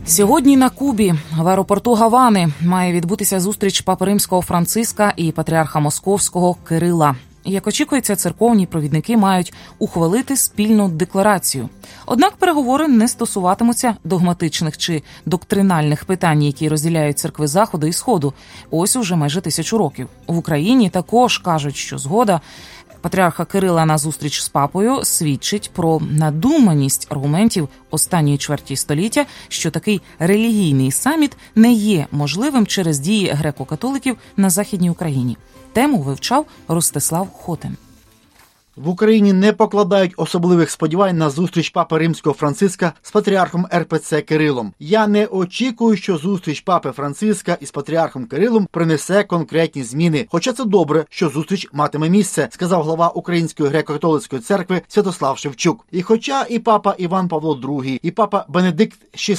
Сьогодні на Кубі, в аеропорту Гавани, має відбутися зустріч Папи Римського Франциска і патріарха Московського Кирила. Як очікується, церковні провідники мають ухвалити спільну декларацію. Однак переговори не стосуватимуться догматичних чи доктринальних питань, які розділяють церкви Заходу і Сходу. Ось уже майже 1000 років. В Україні також кажуть, що згода патріарха Кирила на зустріч з папою свідчить про надуманість аргументів останньої чверті століття, що такий релігійний саміт не є можливим через дії греко-католиків на Західній Україні. Тему вивчав Ростислав Хотин. В Україні не покладають особливих сподівань на зустріч Папи Римського Франциска з патріархом РПЦ Кирилом. Я не очікую, що зустріч Папи Франциска із патріархом Кирилом принесе конкретні зміни. Хоча це добре, що зустріч матиме місце, сказав глава Української греко-католицької церкви Святослав Шевчук. І хоча і папа Іван Павло II, і папа Бенедикт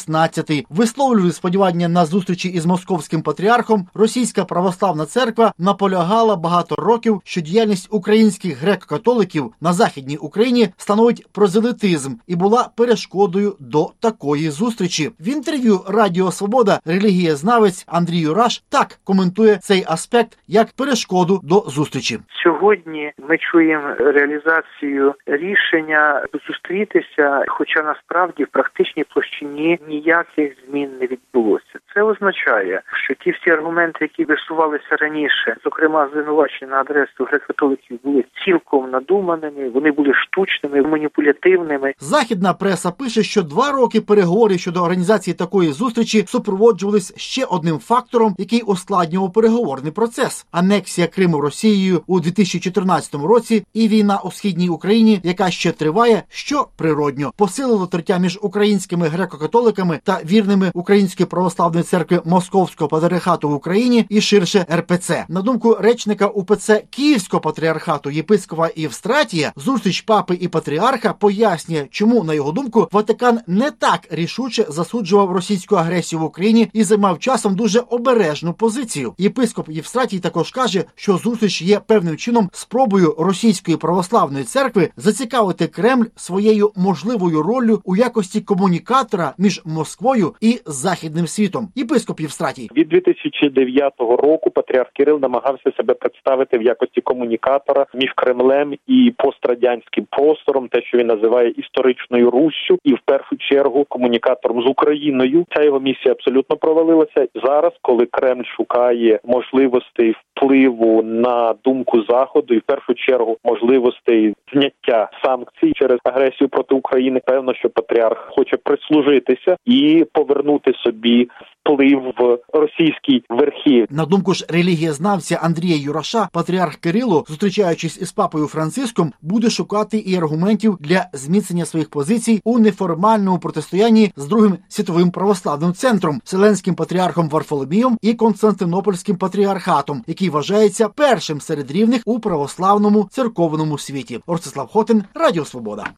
XVI висловлювали сподівання на зустрічі із московським патріархом, Російська православна церква наполягала багато років, що діяльність українських греко-католиків на Західній Україні становить прозелітизм і була перешкодою до такої зустрічі. В інтерв'ю Радіо Свобода релігієзнавець Андрій Юраш так коментує цей аспект як перешкоду до зустрічі. Сьогодні ми чуємо реалізацію рішення зустрітися, хоча насправді в практичній площині ніяких змін не відбулося. Це означає, що ті всі аргументи, які висувалися раніше, зокрема звинувачення на адресу греко-католиків, були цілком надуманими, вони були штучними, маніпулятивними. Західна преса пише, що 2 роки переговорів щодо організації такої зустрічі супроводжувались ще одним фактором, який ускладнював переговорний процес – анексія Криму Росією у 2014 році і війна у Східній Україні, яка ще триває, що природньо посилило тертя між українськими греко-католиками та вірними Української православної церкви Московського патріархату в Україні і ширше РПЦ. На думку речника УПЦ Київського патріархату єпископа Євстратія, зустріч папи і патріарха пояснює, чому, на його думку, Ватикан не так рішуче засуджував російську агресію в Україні і займав часом дуже обережну позицію. Єпископ Євстратій також каже, що зустріч є певним чином спробою Російської православної церкви зацікавити Кремль своєю можливою роллю у якості комунікатора між Москвою і Західним світом. Єпископ Євстратій. Від 2009 року патріарх Кирил намагався себе представити в якості комунікатора між Кремлем і пострадянським простором, те, що він називає історичною Руссю, і в першу чергу комунікатором з Україною. Ця його місія абсолютно провалилася. Зараз, коли Кремль шукає можливостей впливу на думку Заходу і в першу чергу можливостей зняття санкцій через агресію проти України, певно, що патріарх хоче прислужитися і повернути собі вплив в російській верхівці. На думку ж релігієзнавця Андрія Юраша, патріарх Кирило, зустрічаючись із папою Франциском, буде шукати і аргументів для зміцнення своїх позицій у неформальному протистоянні з Другим світовим православним центром, Вселенським патріархом Варфоломієм і Константинопольським патріархатом, який вважається першим серед рівних у православному церковному світі. Ростислав Хотин, Радіо Свобода.